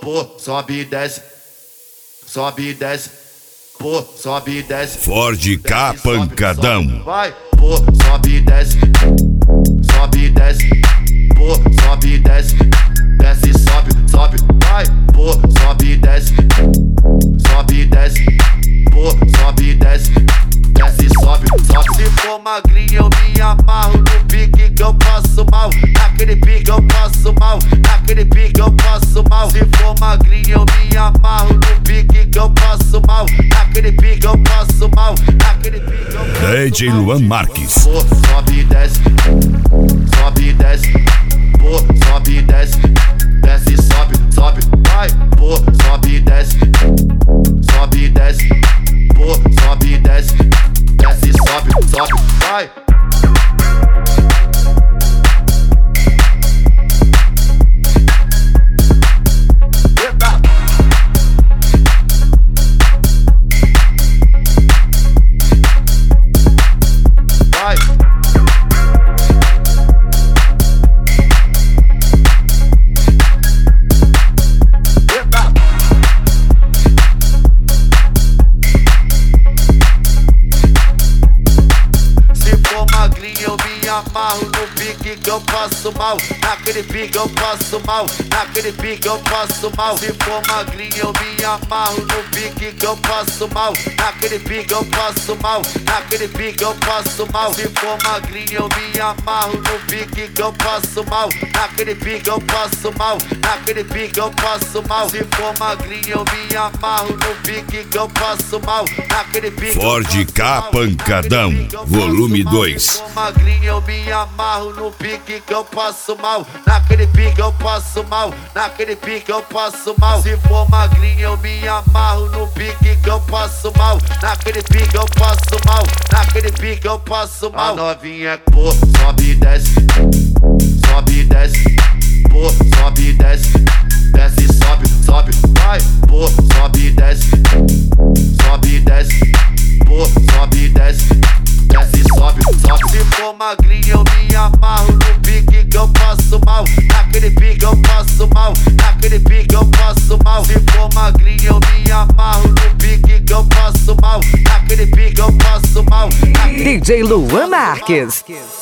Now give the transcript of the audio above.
pô, sobe e desce, sobe e desce, pô, sobe e desce. Ford K Pancadão. Vai, pô, sobe e desce, sobe e desce, pô, sobe e desce, desce, sobe, sobe, vai, pô, sobe e desce, sobe e desce, pô, sobe e desce, desce, sobe, sobe. Se for magrinho eu me amarro no pique que eu passo mal, naquele pique eu passo mal, naquele pique eu passo mal. Se for magrinho eu me amarro no pique que eu passo mal, naquele pique eu passo mal, naquele pique eu passo mal. DJ Luan Marques. Pô, sobe e desce, sobe e desce, pô, sobe e desce, desce, sobe, sobe, vai, pô, sobe e desce, sobe e desce, pô, sobe e desce, desce, sobe, sobe, vai. Eu me amarro no pique que eu passo mal, naquele pique eu passo mal, naquele pique eu passo mal. Se for magrinho eu me amarro no pique que eu passo mal, naquele pique eu passo mal, naquele pique eu passo mal. Se for magrinho eu me amarro no pique que eu passo mal, naquele pique eu passo mal, naquele pique eu passo mal. Se for magrinho eu me amarro no pique que eu passo mal, naquele pique. Ford K Pancadão, volume 2. Magrinho eu me amarro no pique que eu passo mal, naquele pique eu passo mal, naquele pique eu passo mal. Se for magrinho eu me amarro no pique que eu passo mal, naquele pique eu passo mal, naquele pique eu passo mal. A novinha pô, sobe e desce, sobe e desce, pô, sobe e desce, desce, sobe, sobe, vai, pô, sobe e desce, sobe e desce, pô, sobe e desce, desce, sobe, sobe. Se for magrinho eu me amarro no pique que eu passo mal, naquele pique eu passo mal, naquele pique eu passo mal. Se for magrinho eu me amarro no pique que eu passo mal, naquele pique eu passo mal. DJ Luan Marques.